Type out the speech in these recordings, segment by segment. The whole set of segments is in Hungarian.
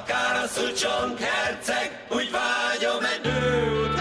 akár a szucsonk herceg, úgy vágyom egy nő után.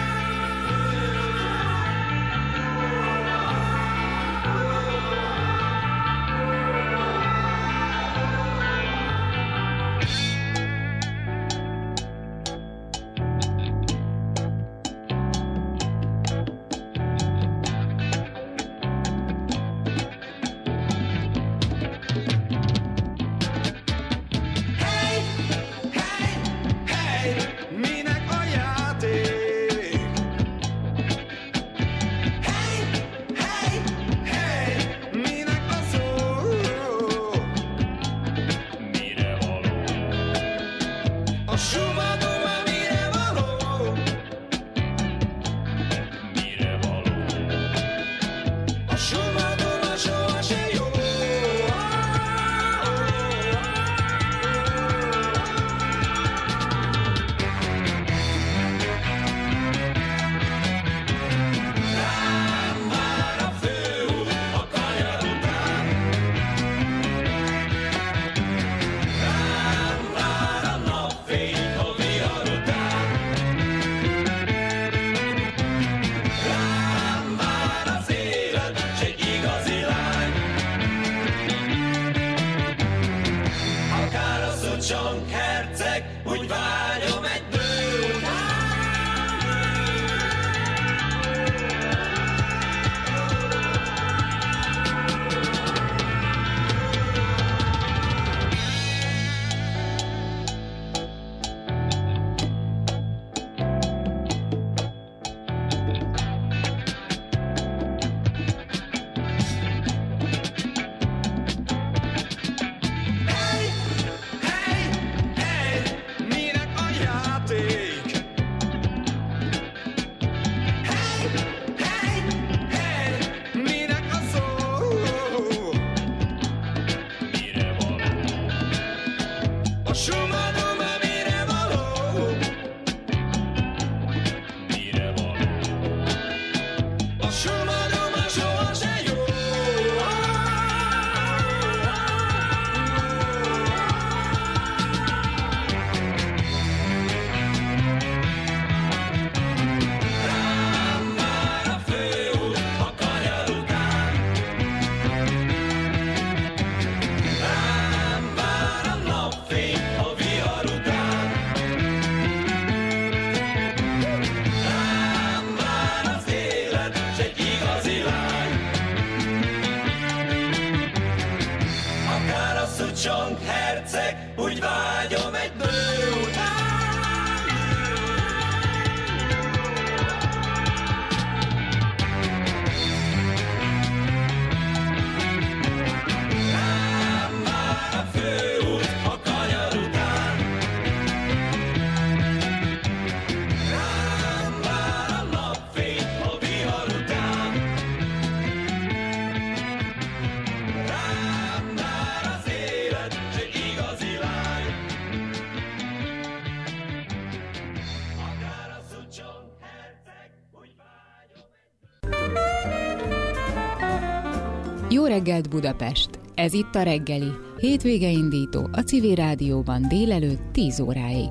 Jó reggelt Budapest! Ez itt a reggeli, hétvége indító a Civil Rádióban délelőtt 10 óráig.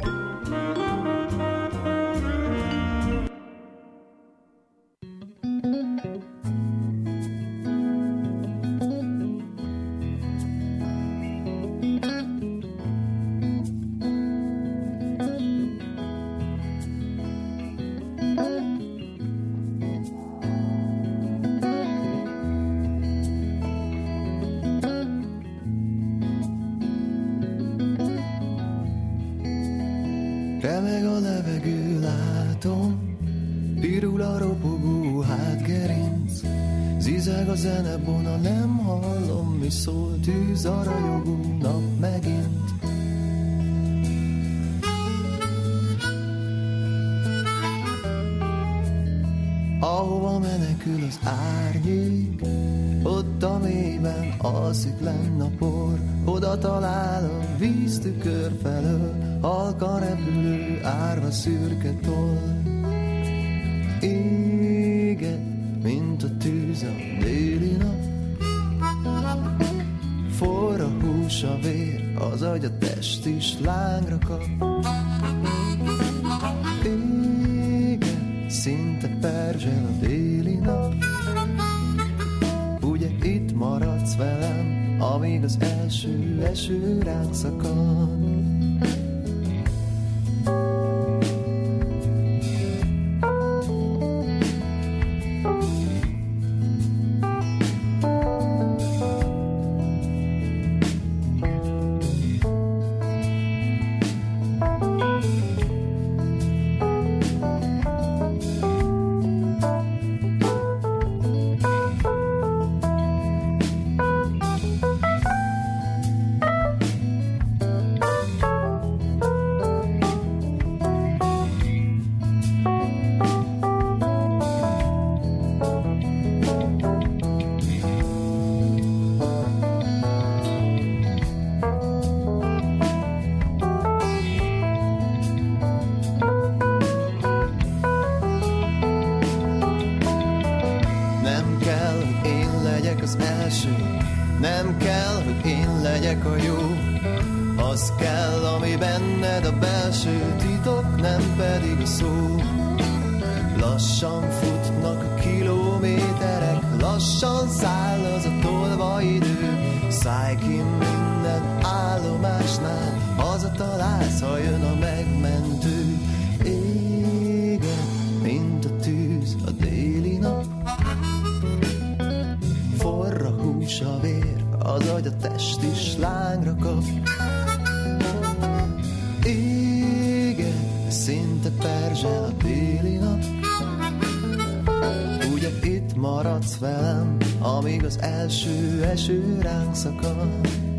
Remeg a levegő, látom, pirul a ropogó hátgerinc, zizeg a zenebona, nem hallom, mi szól, tűz a rajogó nap megint. Ahova menekül az árnyék, ott a mélyben alszik lenn a por, oda talál a víztükör felől, halkan repülő árva szürke toll. Éget, mint a tűz a déli nap, forra hús a vér az agy a test is lángra kap. Igen, szinte perzsel a déli nap. Ugye itt maradsz velem, amíg az első eső ránk szakad. Nem kell, hogy én legyek a jó. Az kell, ami benned a belső titok, nem pedig a szó. Lassan futnak a kilométerek, lassan száll az a tolva idő. Szállj ki minden állomásnál, hazatalálsz, ha jön a megmentő. Égen, mint a tűz a déli nap. Forr a hús, a vér, az agy, a test is lángra kap. Égen, szinte perzsel a déli nap. Ugye itt maradsz velem, amíg az első eső ránk szakad.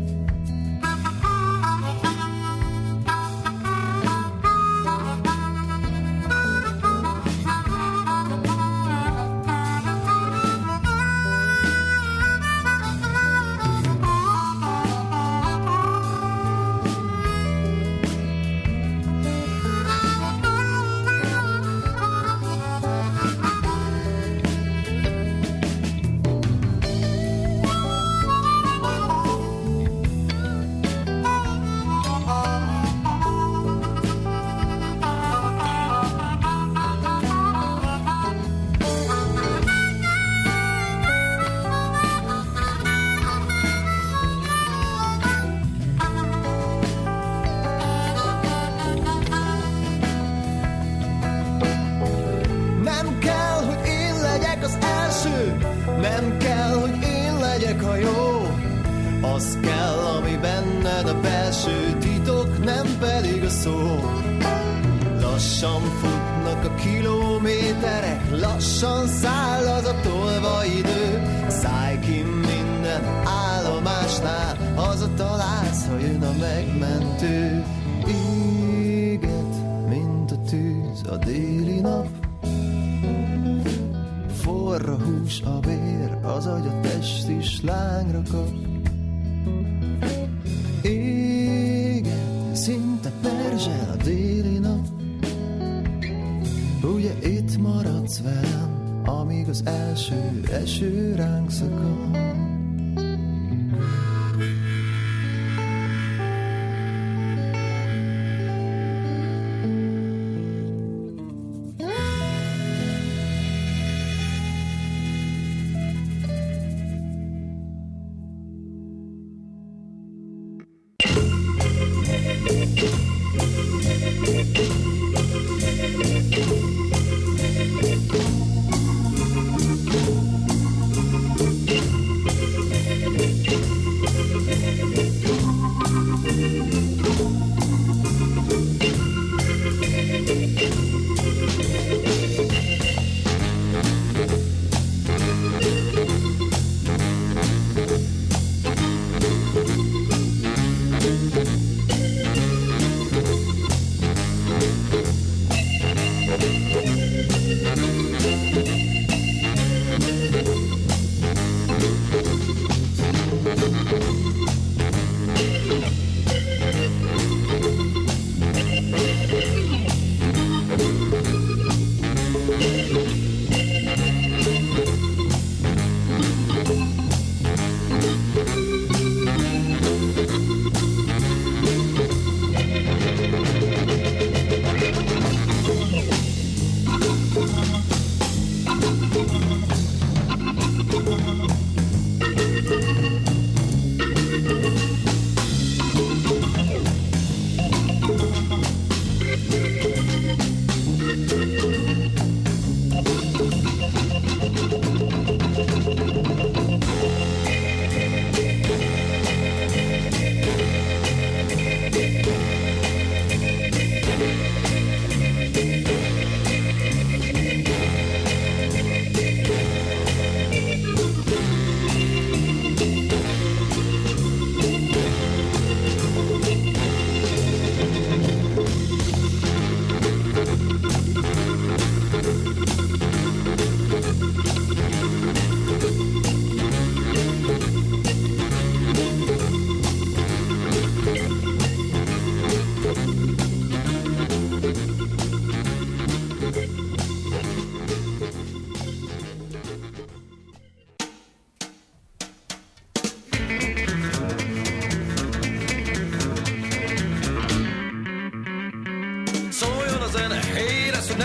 Nem kell, hogy én legyek a jó. Az kell, ami benned a belső titok, nem pedig a szó. Lassan futnak a kilométerek, lassan száll az a tolva idő. Szállj ki minden állomásnál, hazatalálsz, ha jön a megmentő. Éget, mint a tűz a déli nap. Forr a hús, a vér, az agy, a test is lángra kap. Égen, szinte perzsel a déli nap. Ugye itt maradsz velem, amíg az első eső ránk szakad.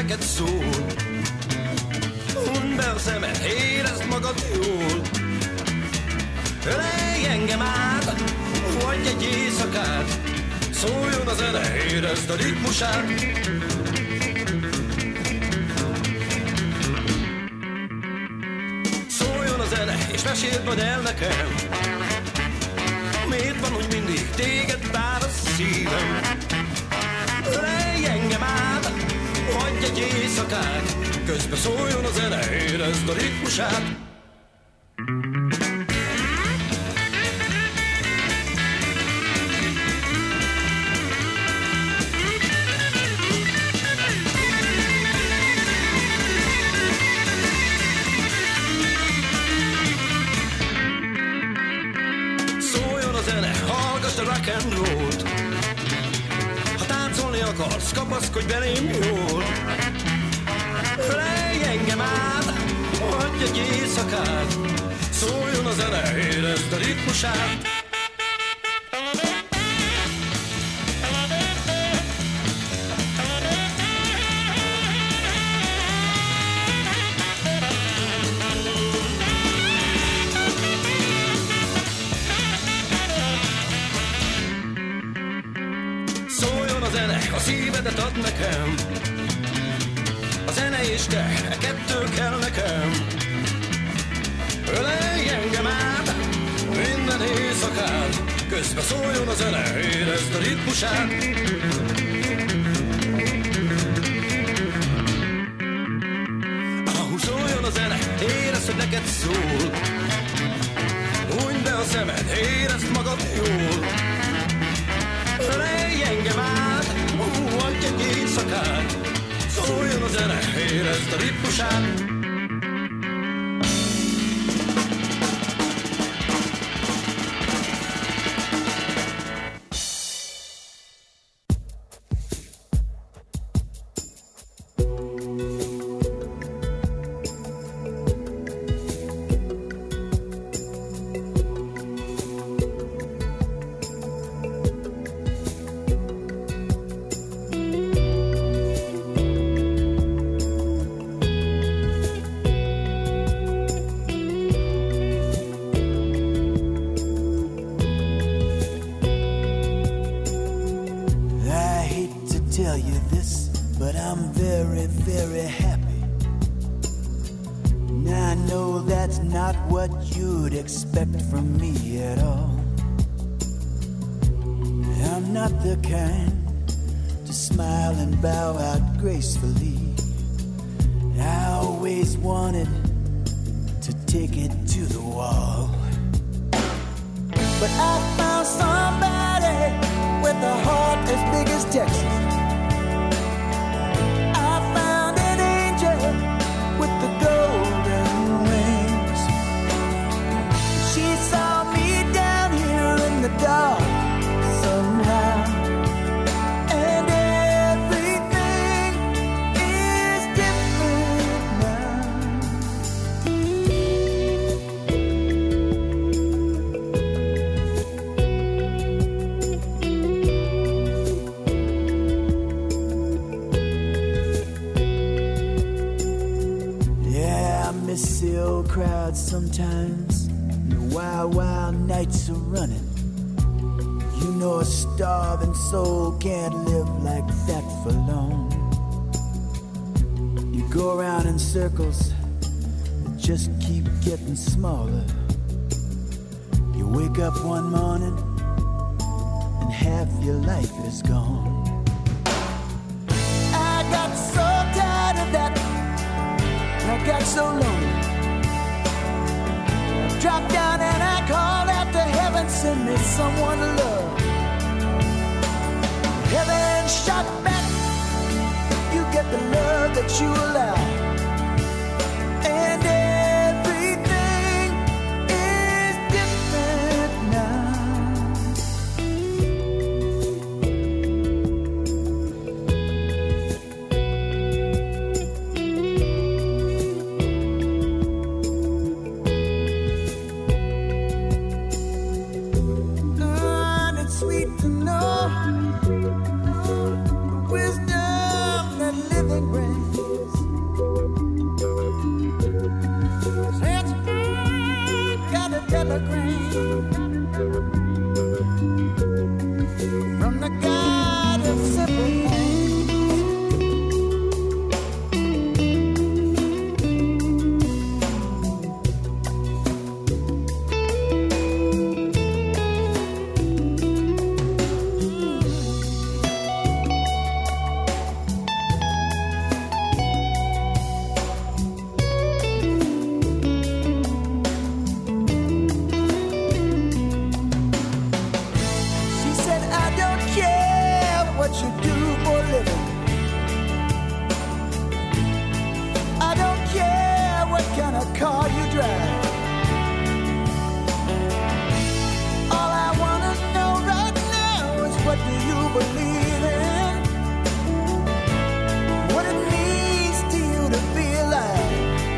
neked szól. Hundd be a szemed, érezd magad jól. Ölelj engem át, vagy egy éjszakát, szóljon a zene, érezd a ritmusát. Szóljon a zene, és meséld majd el nekem, miért van, hogy mindig téged vár a szívem. Ölelj engem át, hagyj egy éjszakát, közben szóljon a zene, érezd a ritmusát. Szóljon a zene, hallgass a rock and roll-t. Ha táncolni akarsz, kapaszkodj belém jól. Ölelj engem át, hagyj egy éjszakát, szóljon a zene, érezd a ritmusát. Szóljon a zene, a szívedet add nekem, a zene és te, e kettő kell nekem. Ölelj engem át, minden éjszakát, közben szóljon a zene, érezd a ritmusát. Szóljon a zene, érezd, hogy neked szól. Hunyd be a szemed, érezd magad jól. Ölelj engem át, hagyj egy éjszakát, szóljon a zene, érezd a ritmusát. Sometimes the wild, wild nights are running. You know a starving soul can't live like that for long. You go around in circles that just keep getting smaller. You wake up one morning and half your life is gone. I got so tired of that, and I got so lonely. Drop down and I called out to heaven, send me someone to love. Heaven shot back, you get the love that you allow. And everything is different now. To know the wisdom that living brings. telegram from the God of simple things. Car you drive. All I wanna know right now is what do you believe in? What it means to you to be alive?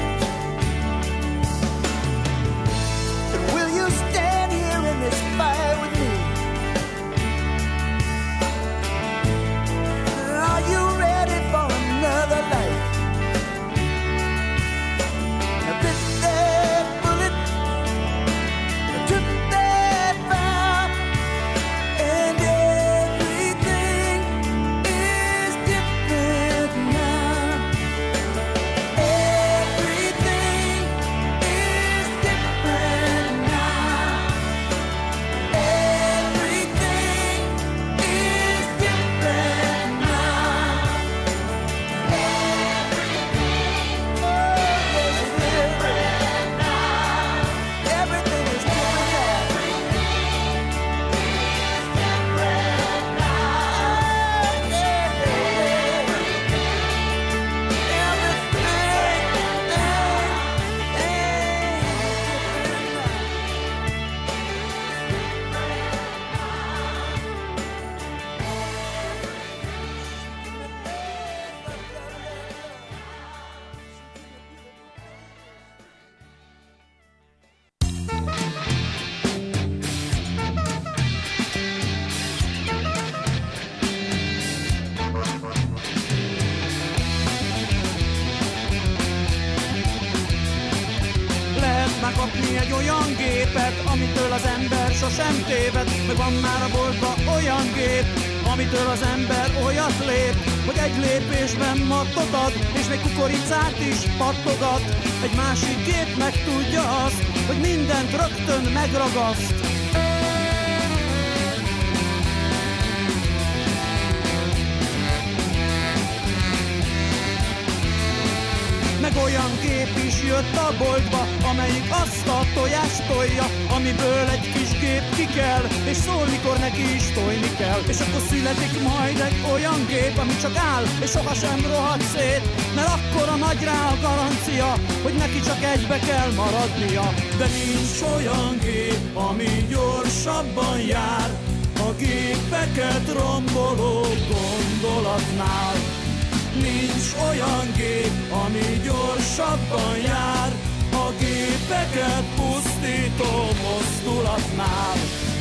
And will you stand here in this fire with me? Are you ready for another life? Megkapni egy olyan gépet, amitől az ember sosem téved. Meg van már a boltban olyan gép, amitől az ember olyat lép, hogy egy lépésben mattot ad, és még kukoricát is pattogat. Egy másik gép meg tudja azt, hogy mindent rögtön megragaszt. Meg olyan gép is jött a boltba, amelyik azt a tojást tolja, amiből egy kis gép ki kell, és szól, mikor neki is tojni kell. És akkor születik majd egy olyan gép, ami csak áll, és sohasem rohad szét, mert akkora nagy rá a garancia, hogy neki csak egybe kell maradnia. De nincs olyan gép, ami gyorsabban jár a gépeket romboló gondolatnál. Nincs olyan gép, ami gyorsabban jár